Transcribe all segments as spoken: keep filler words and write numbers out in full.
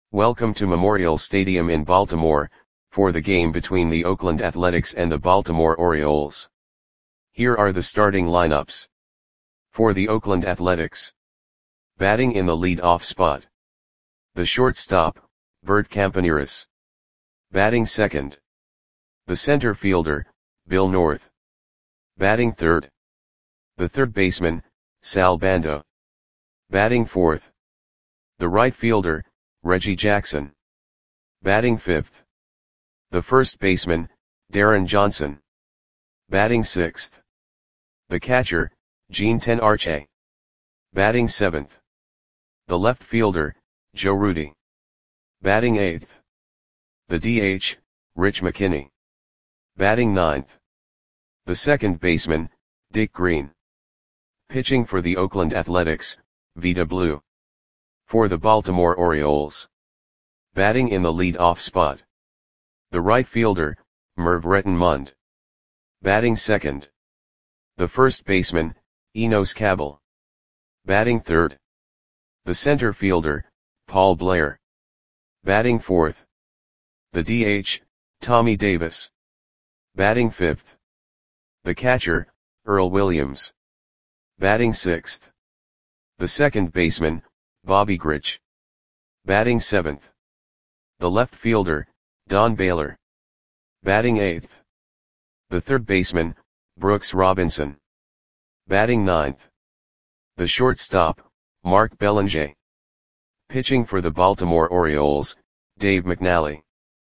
Welcome to Memorial Stadium in Baltimore, for the game between the Oakland Athletics and the Baltimore Orioles. Here are the starting lineups. For the Oakland Athletics. Batting in the lead-off spot. The shortstop, Bert Campaneris. Batting second. The center fielder, Bill North. Batting third. The third baseman, Sal Bando. Batting fourth. The right fielder, Reggie Jackson. Batting fifth. The first baseman, Darren Johnson. Batting sixth. The catcher, Gene Tenarche. Batting seventh. The left fielder, Joe Rudi. Batting eighth. The D H, Rich McKinney. Batting ninth. The second baseman, Dick Green. Pitching for the Oakland Athletics, Vida Blue. For the Baltimore Orioles. Batting in the lead-off spot. The right fielder, Merv Rettenmund. Batting second. The first baseman, Enos Cabell. Batting third. The center fielder, Paul Blair. Batting fourth. The D H, Tommy Davis. Batting fifth. The catcher, Earl Williams. Batting sixth. The second baseman, Bobby Grich. Batting seventh. The left fielder, Don Baylor. Batting eighth. The third baseman, Brooks Robinson. Batting ninth. The shortstop, Mark Belanger. Pitching for the Baltimore Orioles, Dave McNally.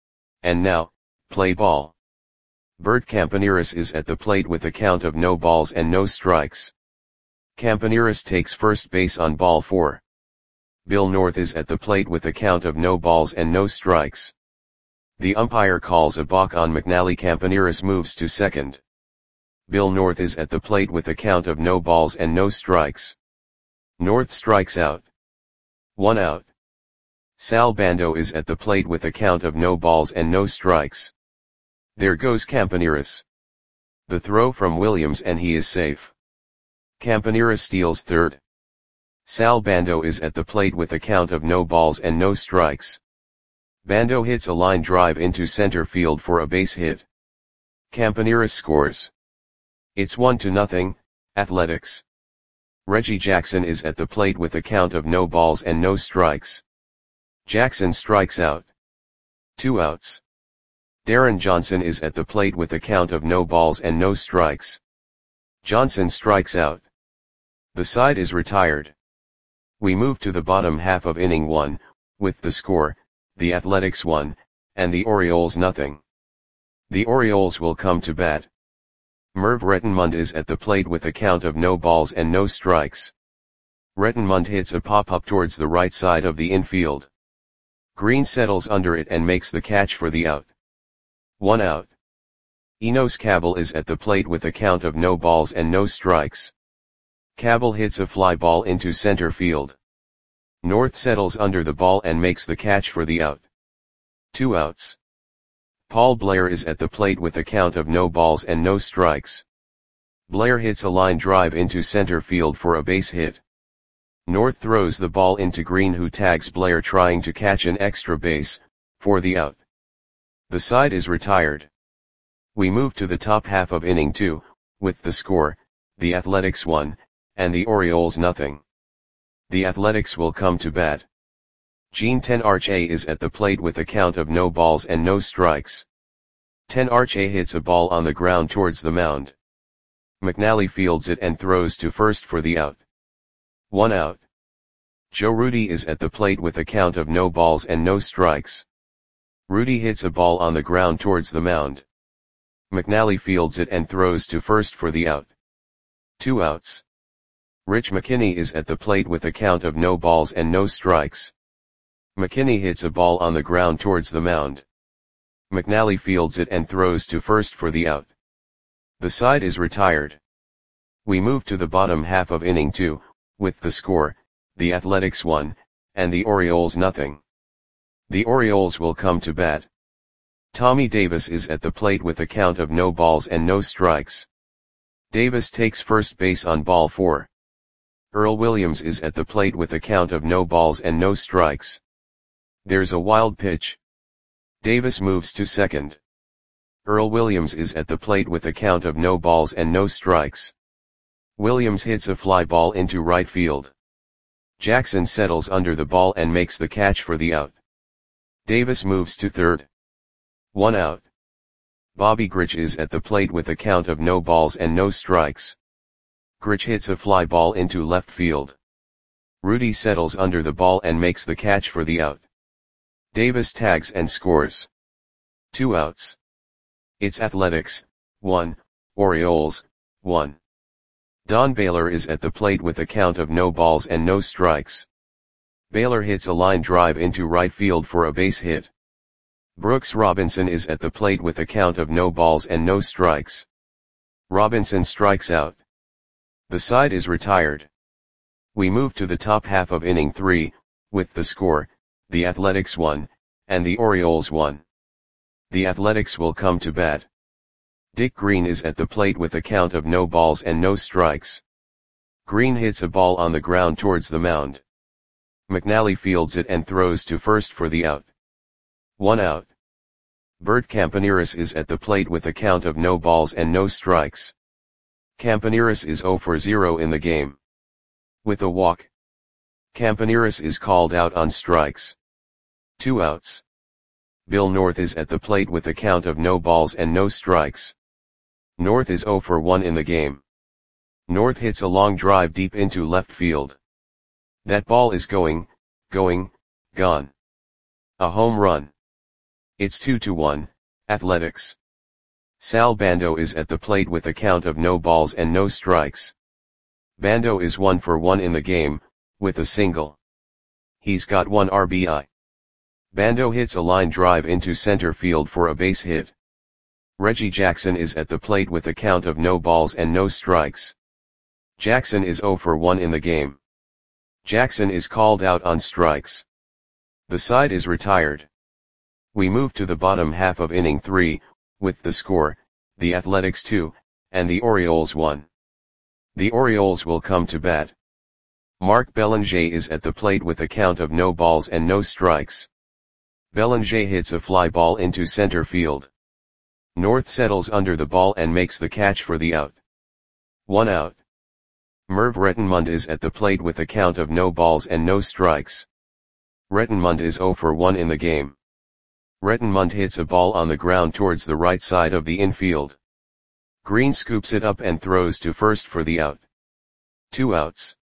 And now, play ball. Bert Campaneris is at the plate with a count of no balls and no strikes. Campaneris takes first base on ball four. Bill North is at the plate with a count of no balls and no strikes. The umpire calls a balk on McNally. Campaneris moves to second. Bill North is at the plate with a count of no balls and no strikes. North strikes out. One out. Sal Bando is at the plate with a count of no balls and no strikes. There goes Campaneris. The throw from Williams and he is safe. Campaneris steals third. Sal Bando is at the plate with a count of no balls and no strikes. Bando hits a line drive into center field for a base hit. Campaneris scores. It's one to nothing, Athletics. Reggie Jackson is at the plate with a count of no balls and no strikes. Jackson strikes out. Two outs. Darren Johnson is at the plate with a count of no balls and no strikes. Johnson strikes out. The side is retired. We move to the bottom half of inning one, with the score, the Athletics one, and the Orioles nothing. The Orioles will come to bat. Merv Rettenmund is at the plate with a count of no balls and no strikes. Rettenmund hits a pop-up towards the right side of the infield. Green settles under it and makes the catch for the out. One out. Enos Cabell is at the plate with a count of no balls and no strikes. Cabell hits a fly ball into center field. North settles under the ball and makes the catch for the out. Two outs. Paul Blair is at the plate with a count of no balls and no strikes. Blair hits a line drive into center field for a base hit. North throws the ball into Green, who tags Blair trying to catch an extra base, for the out. The side is retired. We move to the top half of inning two, with the score, the Athletics one, and the Orioles nothing. The Athletics will come to bat. Gene Tenarche is at the plate with a count of no balls and no strikes. Tenarche hits a ball on the ground towards the mound. McNally fields it and throws to first for the out. One out. Joe Rudi is at the plate with a count of no balls and no strikes. Rudi hits a ball on the ground towards the mound. McNally fields it and throws to first for the out. Two outs. Rich McKinney is at the plate with a count of no balls and no strikes. McKinney hits a ball on the ground towards the mound. McNally fields it and throws to first for the out. The side is retired. We move to the bottom half of inning two, with the score, the Athletics one, and the Orioles nothing. The Orioles will come to bat. Tommy Davis is at the plate with a count of no balls and no strikes. Davis takes first base on ball four. Earl Williams is at the plate with a count of no balls and no strikes. There's a wild pitch. Davis moves to second. Earl Williams is at the plate with a count of no balls and no strikes. Williams hits a fly ball into right field. Jackson settles under the ball and makes the catch for the out. Davis moves to third. One out. Bobby Grich is at the plate with a count of no balls and no strikes. Grich hits a fly ball into left field. Rudy settles under the ball and makes the catch for the out. Davis tags and scores. Two outs. It's Athletics, one, Orioles, one. Don Baylor is at the plate with a count of no balls and no strikes. Baylor hits a line drive into right field for a base hit. Brooks Robinson is at the plate with a count of no balls and no strikes. Robinson strikes out. The side is retired. We move to the top half of inning three, with the score, the Athletics one, and the Orioles one. The Athletics will come to bat. Dick Green is at the plate with a count of no balls and no strikes. Green hits a ball on the ground towards the mound. McNally fields it and throws to first for the out. One out. Bert Campaneris is at the plate with a count of no balls and no strikes. Campaneris is zero for zero in the game. With a walk, Campaneris is called out on strikes. Two outs. Bill North is at the plate with a count of no balls and no strikes. North is zero for one in the game. North hits a long drive deep into left field. That ball is going, going, gone. A home run. It's two to one, Athletics. Sal Bando is at the plate with a count of no balls and no strikes. Bando is one for one in the game, with a single. He's got one R B I. Bando hits a line drive into center field for a base hit. Reggie Jackson is at the plate with a count of no balls and no strikes. Jackson is zero for one in the game. Jackson is called out on strikes. The side is retired. We move to the bottom half of inning three, with the score, the Athletics two, and the Orioles one. The Orioles will come to bat. Mark Belanger is at the plate with a count of no balls and no strikes. Belanger hits a fly ball into center field. North settles under the ball and makes the catch for the out. One out. Merv Rettenmund is at the plate with a count of no balls and no strikes. Rettenmund is zero for one in the game. Rettenmund hits a ball on the ground towards the right side of the infield. Green scoops it up and throws to first for the out. Two outs.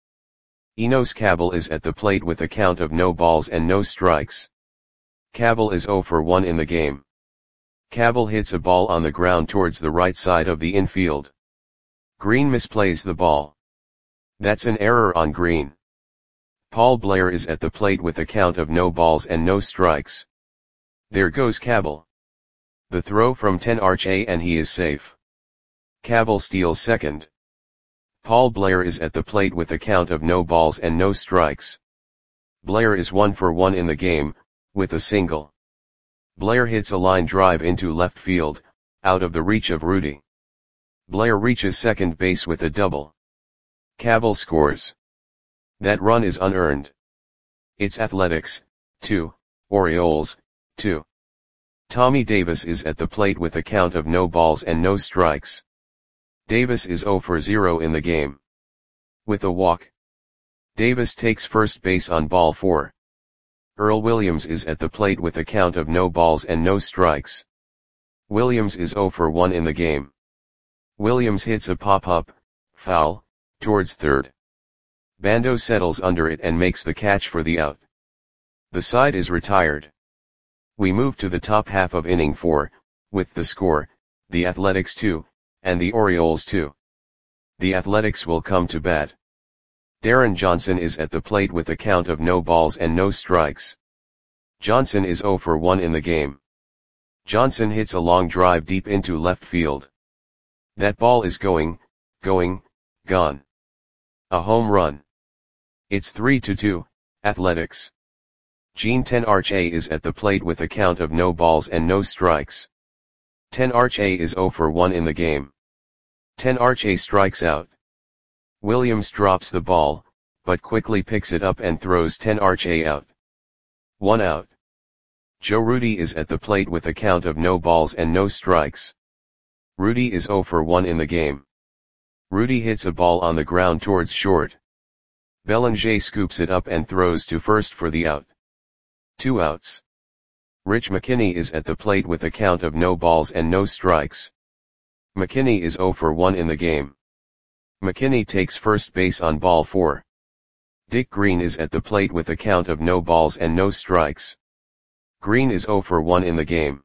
Enos Cabell is at the plate with a count of no balls and no strikes. Cabell is zero for one in the game. Cabell hits a ball on the ground towards the right side of the infield. Green misplays the ball. That's an error on Green. Paul Blair is at the plate with a count of no balls and no strikes. There goes Cabell. The throw from ten R H A and he is safe. Cabell steals second. Paul Blair is at the plate with a count of no balls and no strikes. Blair is one for one in the game, with a single. Blair hits a line drive into left field, out of the reach of Rudy. Blair reaches second base with a double. Cabell scores. That run is unearned. It's Athletics, two, Orioles, two. Tommy Davis is at the plate with a count of no balls and no strikes. Davis is zero for zero in the game. With a walk, Davis takes first base on ball four. Earl Williams is at the plate with a count of no balls and no strikes. Williams is zero for one in the game. Williams hits a pop-up, foul, towards third. Bando settles under it and makes the catch for the out. The side is retired. We move to the top half of inning four, with the score, the Athletics two, and the Orioles two. The Athletics will come to bat. Darren Johnson is at the plate with a count of no balls and no strikes. Johnson is zero for one in the game. Johnson hits a long drive deep into left field. That ball is going, going, gone. A home run. It's three to two, Athletics. Gene ten R H A is at the plate with a count of no balls and no strikes. ten R H A is zero for one in the game. ten R H A strikes out. Williams drops the ball, but quickly picks it up and throws ten R H A out. One out. Joe Rudi is at the plate with a count of no balls and no strikes. Rudi is zero for one in the game. Rudi hits a ball on the ground towards short. Bellinger scoops it up and throws to first for the out. Two outs. Rich McKinney is at the plate with a count of no balls and no strikes. McKinney is zero for one in the game. McKinney takes first base on ball four. Dick Green is at the plate with a count of no balls and no strikes. Green is zero for one in the game.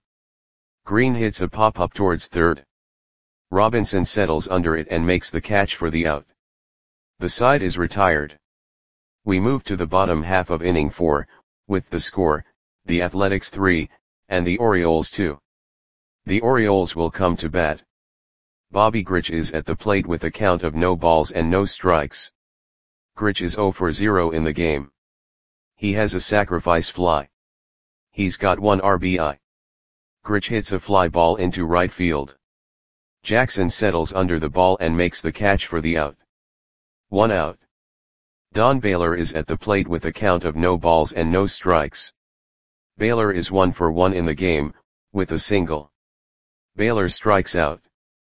Green hits a pop-up towards third. Robinson settles under it and makes the catch for the out. The side is retired. We move to the bottom half of inning four, with the score, the Athletics three, and the Orioles two. The Orioles will come to bat. Bobby Grich is at the plate with a count of no balls and no strikes. Grich is zero for zero in the game. He has a sacrifice fly. He's got one R B I. Grich hits a fly ball into right field. Jackson settles under the ball and makes the catch for the out. One out. Don Baylor is at the plate with a count of no balls and no strikes. Baylor is one for one in the game, with a single. Baylor strikes out.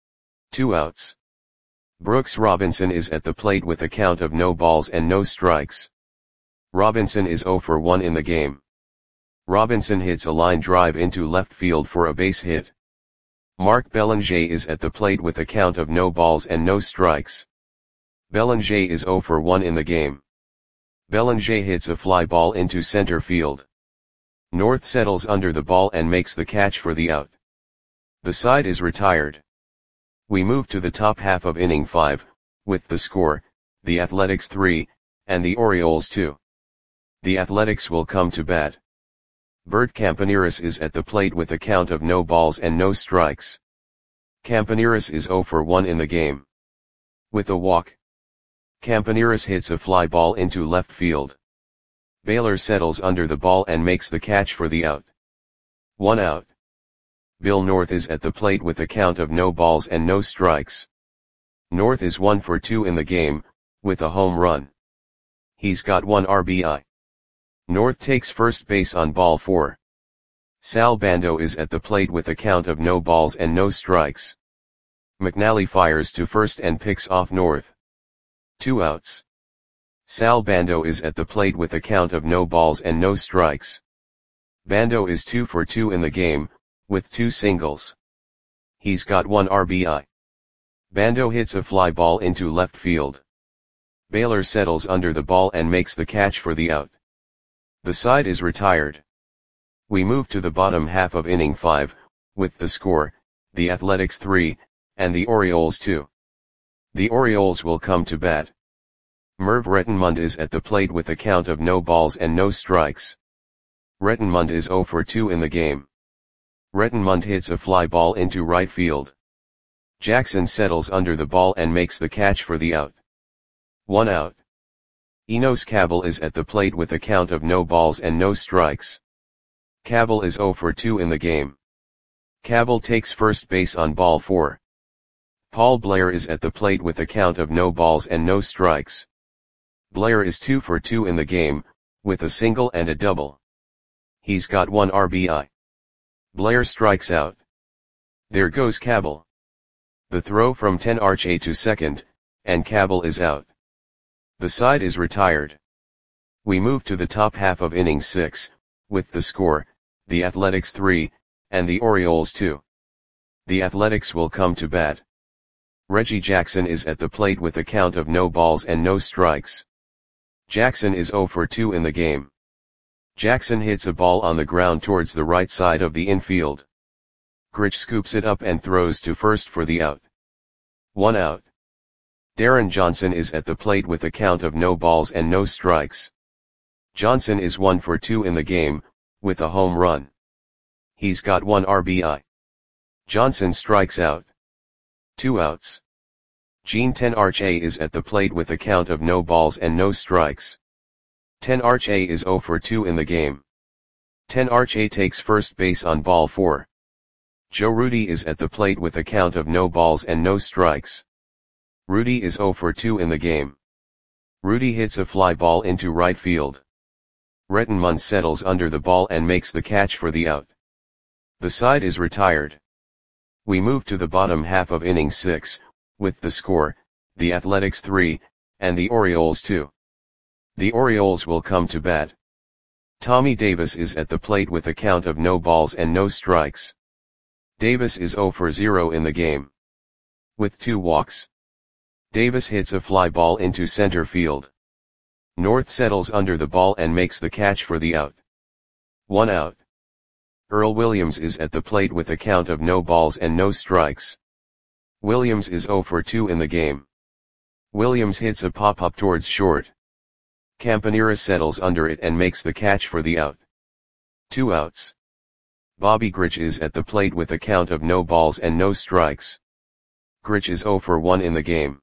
Two outs. Brooks Robinson is at the plate with a count of no balls and no strikes. Robinson is zero for one in the game. Robinson hits a line drive into left field for a base hit. Mark Bellinger is at the plate with a count of no balls and no strikes. Bellinger is zero for one in the game. Bellinger hits a fly ball into center field. North settles under the ball and makes the catch for the out. The side is retired. We move to the top half of inning five, with the score, the Athletics three, and the Orioles two. The Athletics will come to bat. Bert Campaneris is at the plate with a count of no balls and no strikes. Campaneris is zero for one in the game. With a walk. Campaneris hits a fly ball into left field. Baylor settles under the ball and makes the catch for the out. One out. Bill North is at the plate with a count of no balls and no strikes. North is one for two in the game, with a home run. He's got one R B I. North takes first base on ball four. Sal Bando is at the plate with a count of no balls and no strikes. McNally fires to first and picks off North. Two outs. Sal Bando is at the plate with a count of no balls and no strikes. Bando is two for two in the game, with two singles. He's got one R B I. Bando hits a fly ball into left field. Baylor settles under the ball and makes the catch for the out. The side is retired. We move to the bottom half of inning five, with the score, the Athletics three, and the Orioles two. The Orioles will come to bat. Merv Rettenmund is at the plate with a count of no balls and no strikes. Rettenmund is zero for two in the game. Rettenmund hits a fly ball into right field. Jackson settles under the ball and makes the catch for the out. One out. Enos Cabell is at the plate with a count of no balls and no strikes. Cabell is zero for two in the game. Cabell takes first base on ball four. Paul Blair is at the plate with a count of no balls and no strikes. Blair is two for two in the game, with a single and a double. He's got one R B I. Blair strikes out. There goes Cabell. The throw from ten Arche to second, and Cabell is out. The side is retired. We move to the top half of inning six, with the score, the Athletics three, and the Orioles two. The Athletics will come to bat. Reggie Jackson is at the plate with a count of no balls and no strikes. Jackson is zero for two in the game. Jackson hits a ball on the ground towards the right side of the infield. Grich scoops it up and throws to first for the out. One out. Darren Johnson is at the plate with a count of no balls and no strikes. Johnson is one for two in the game, with a home run. He's got one R B I. Johnson strikes out. Two outs. Gene ten Arche is at the plate with a count of no balls and no strikes. ten Arche is zero for two in the game. ten Arche takes first base on ball four. Joe Rudi is at the plate with a count of no balls and no strikes. Rudi is zero for two in the game. Rudi hits a fly ball into right field. Rettenmund settles under the ball and makes the catch for the out. The side is retired. We move to the bottom half of inning six, with the score, the Athletics three, and the Orioles two. The Orioles will come to bat. Tommy Davis is at the plate with a count of no balls and no strikes. Davis is zero for zero in the game. With two walks. Davis hits a fly ball into center field. North settles under the ball and makes the catch for the out. One out. Earl Williams is at the plate with a count of no balls and no strikes. Williams is zero for two in the game. Williams hits a pop-up towards short. Campanera settles under it and makes the catch for the out. Two outs. Bobby Grich is at the plate with a count of no balls and no strikes. Grich is zero for one in the game.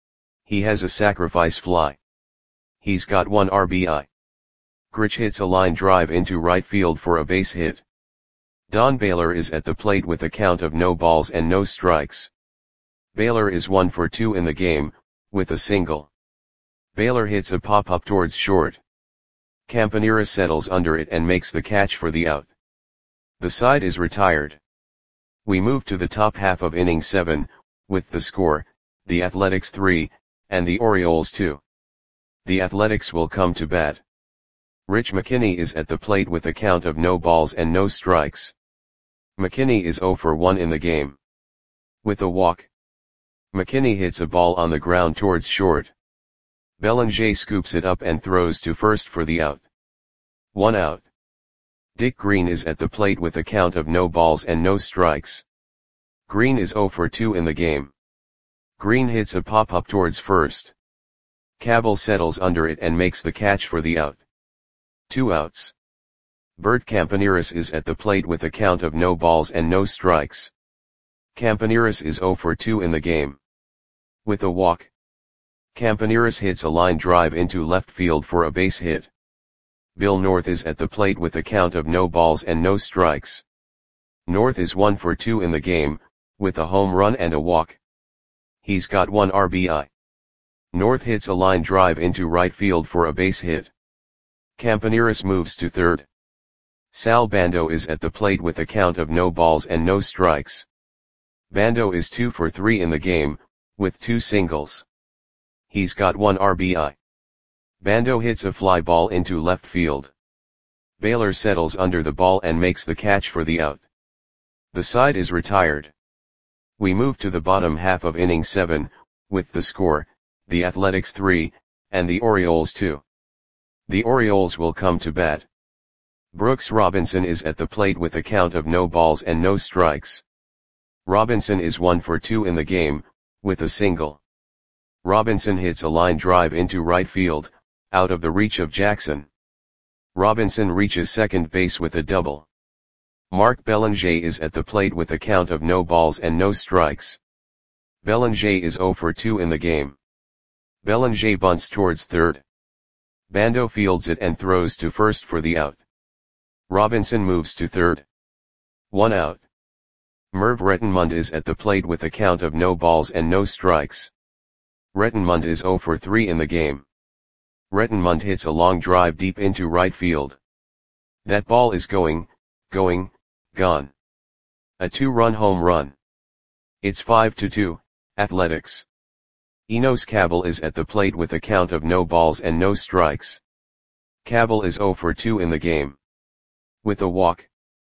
He has a sacrifice fly. He's got one R B I. Grich hits a line drive into right field for a base hit. Don Baylor is at the plate with a count of no balls and no strikes. Baylor is one for two in the game, with a single. Baylor hits a pop-up towards short. Campanera settles under it and makes the catch for the out. The side is retired. We move to the top half of inning seven, with the score, the Athletics three, and the Orioles two. The Athletics will come to bat. Rich McKinney is at the plate with a count of no balls and no strikes. McKinney is zero for one in the game. With a walk. McKinney hits a ball on the ground towards short. Bellinger scoops it up and throws to first for the out. One out. Dick Green is at the plate with a count of no balls and no strikes. Green is zero for two in the game. Green hits a pop-up towards first. Cabell settles under it and makes the catch for the out. Two outs. Bert Campaneris is at the plate with a count of no balls and no strikes. Campaneris is zero for two in the game. With a walk. Campaneris hits a line drive into left field for a base hit. Bill North is at the plate with a count of no balls and no strikes. North is one for two in the game, with a home run and a walk. He's got one R B I. North hits a line drive into right field for a base hit. Campaneris moves to third. Sal Bando is at the plate with a count of no balls and no strikes. Bando is two for three in the game, with two singles. He's got one R B I. Bando hits a fly ball into left field. Baylor settles under the ball and makes the catch for the out. The side is retired. We move to the bottom half of inning seven, with the score, the Athletics three, and the Orioles two. The Orioles will come to bat. Brooks Robinson is at the plate with a count of no balls and no strikes. Robinson is one for two in the game, with a single. Robinson hits a line drive into right field, out of the reach of Jackson. Robinson reaches second base with a double. Mark Bellinger is at the plate with a count of no balls and no strikes. Bellinger is zero for two in the game. Bellinger bunts towards third. Bando fields it and throws to first for the out. Robinson moves to third. One out. Merv Rettenmund is at the plate with a count of no balls and no strikes. Rettenmund is zero for three in the game. Rettenmund hits a long drive deep into right field. That ball is going, going, gone. A two-run home run. It's five to two, Athletics. Enos Cabell is at the plate with a count of no balls and no strikes. Cabell is zero for two in the game. With a walk.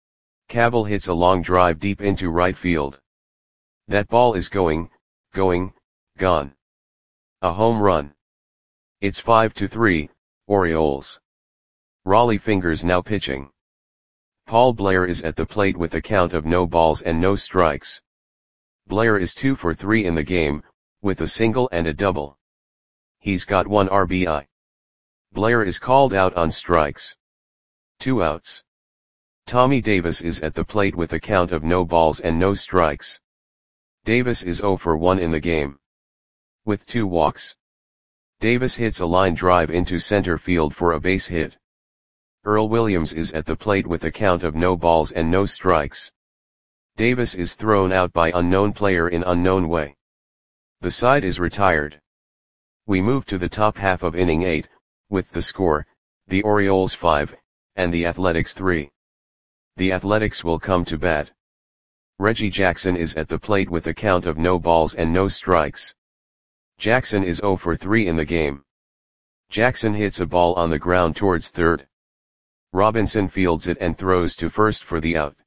Cabell hits a long drive deep into right field. That ball is going, going, gone. A home run. It's five to three, Orioles. Rollie Fingers now pitching. Paul Blair is at the plate with a count of no balls and no strikes. Blair is two for three in the game, with a single and a double. He's got one R B I. Blair is called out on strikes. Two outs. Tommy Davis is at the plate with a count of no balls and no strikes. Davis is zero for one in the game. With two walks. Davis hits a line drive into center field for a base hit. Earl Williams is at the plate with a count of no balls and no strikes. Davis is thrown out by unknown player in unknown way. The side is retired. We move to the top half of inning eight, with the score, the Orioles five, and the Athletics three. The Athletics will come to bat. Reggie Jackson is at the plate with a count of no balls and no strikes. Jackson is zero for three in the game. Jackson hits a ball on the ground towards third. Robinson fields it and throws to first for the out.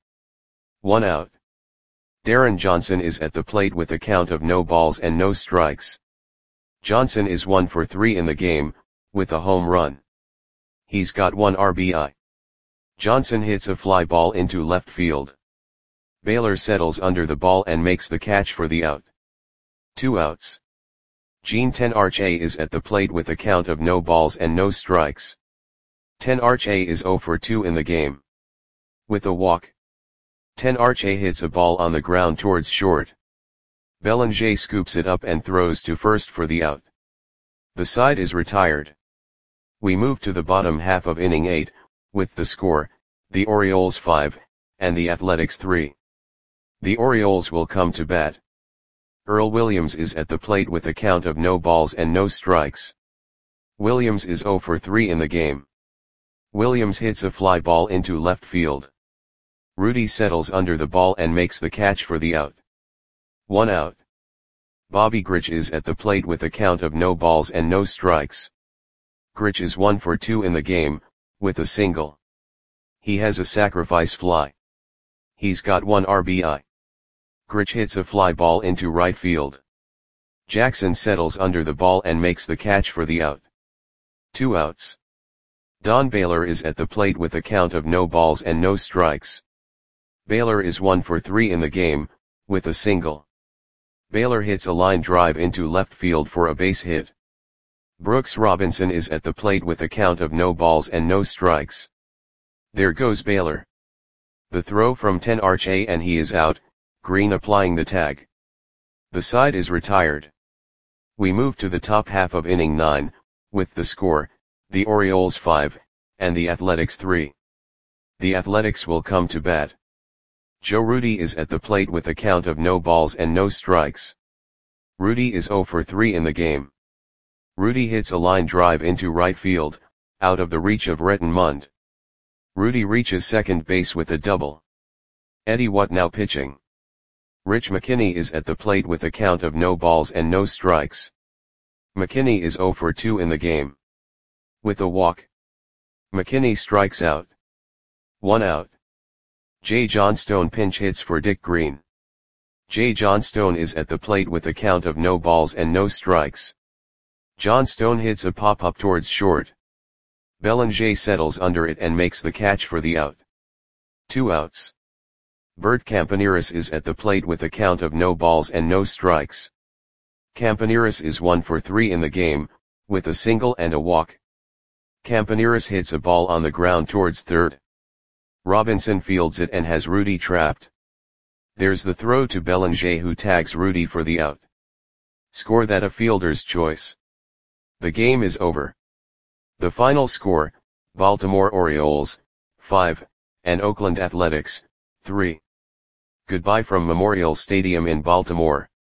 One out. Darren Johnson is at the plate with a count of no balls and no strikes. Johnson is one for three in the game, with a home run. He's got one R B I. Johnson hits a fly ball into left field. Baylor settles under the ball and makes the catch for the out. Two outs. Gene Tenarche is at the plate with a count of no balls and no strikes. Tenarche is zero for two in the game. With a walk. Tenarche hits a ball on the ground towards short. Belanger scoops it up and throws to first for the out. The side is retired. We move to the bottom half of inning eight, with the score, the Orioles five, and the Athletics three. The Orioles will come to bat. Earl Williams is at the plate with a count of no balls and no strikes. Williams is zero for three in the game. Williams hits a fly ball into left field. Rudy settles under the ball and makes the catch for the out. One out. Bobby Grich is at the plate with a count of no balls and no strikes. Grich is one for two in the game, with a single. He has a sacrifice fly. He's got one R B I. Grich hits a fly ball into right field. Jackson settles under the ball and makes the catch for the out. Two outs. Don Baylor is at the plate with a count of no balls and no strikes. Baylor is one for three in the game, with a single. Baylor hits a line drive into left field for a base hit. Brooks Robinson is at the plate with a count of no balls and no strikes. There goes Baylor. The throw from Tenarche and he is out, Green applying the tag. The side is retired. We move to the top half of inning nine, with the score, the Orioles five, and the Athletics three. The Athletics will come to bat. Joe Rudy is at the plate with a count of no balls and no strikes. Rudy is zero for three in the game. Rudy hits a line drive into right field, out of the reach of Retton Mund. Rudy reaches second base with a double. Eddie What now pitching. Rich McKinney is at the plate with a count of no balls and no strikes. McKinney is zero for two in the game. With a walk. McKinney strikes out. One out. Jay Johnstone pinch hits for Dick Green. Jay Johnstone is at the plate with a count of no balls and no strikes. Johnstone hits a pop-up towards short. Belanger settles under it and makes the catch for the out. Two outs. Bert Campaneris is at the plate with a count of no balls and no strikes. Campaneris is one for three in the game, with a single and a walk. Campaneris hits a ball on the ground towards third. Robinson fields it and has Rudy trapped. There's the throw to Belanger who tags Rudy for the out. Score that a fielder's choice. The game is over. The final score, Baltimore Orioles, five, and Oakland Athletics, three. Goodbye from Memorial Stadium in Baltimore.